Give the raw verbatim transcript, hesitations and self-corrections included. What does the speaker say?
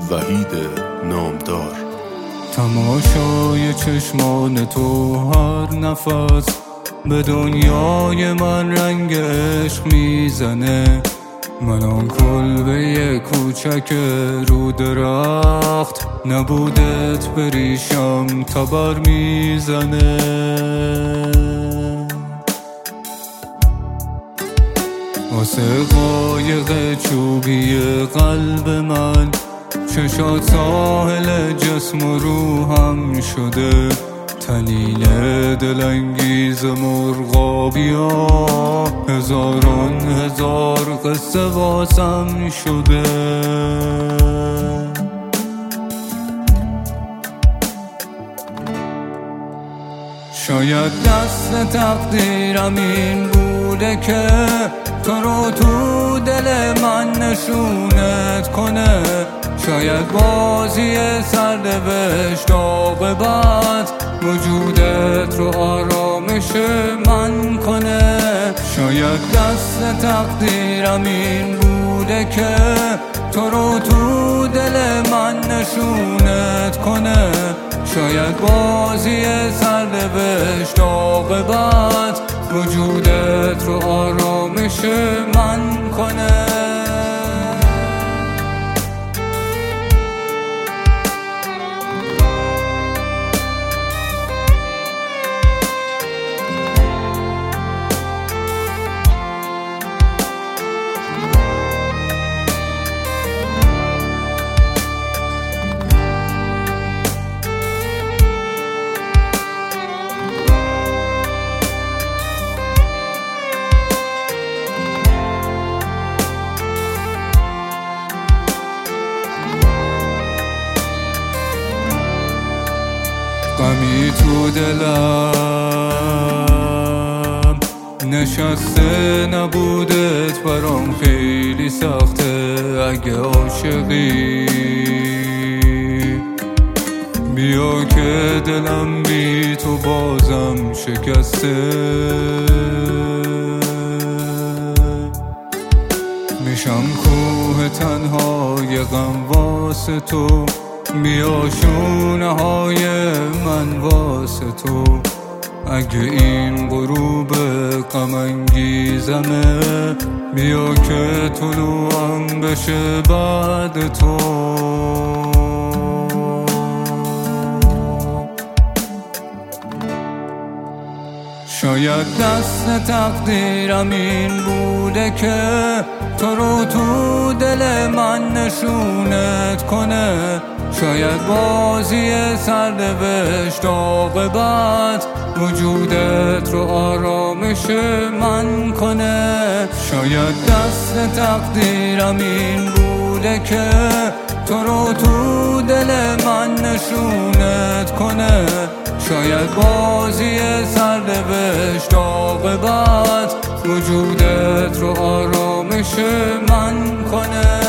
وحید نامدار. تماشای چشمان تو هر نفس به دنیای من رنگ عشق میزنه. من آن کلبه کوچک رو درخت، نبودت بریشم تبر میزنه. واسه قایق چوبی قلب من چشات ساحل جسم و روحم شده. تلیل دلانگیز مرغابیا، هزاران هزار قصه واسم شده. شاید دست تقدیرم این بوده که تو رو تو دل من نشونت کنه. شاید بازی سرنوشت عاقبت وجودت رو آرامش من کنه. شاید دست تقدیرم این بوده که تو رو تو دل من نشونت کنه. شاید بازی سرنوشت عاقبت وجودت رو آرامش من کنه. غمی تو دلم نشسته، نبودت برام خیلی سخته. اگه عاشقی بیا که دلم بی تو بازم شکسته. میشم کوه تنهای غم واسه تو، بیا شونه های من واسه تو. اگه این غروب غم انگیزمه بیا که طلوعم بشه بعد تو. شاید دست تقدیرم این بوده که تو رو تو دل من نشونت کنه. شاید بازی سرنوشت عاقبت وجودت رو آرامش من کنه. شاید دست تقدیرم این بوده که تو رو تو دل من نشونت کنه. شاید بازی سرنوشت عاقبت وجودت رو آرامش من کنه.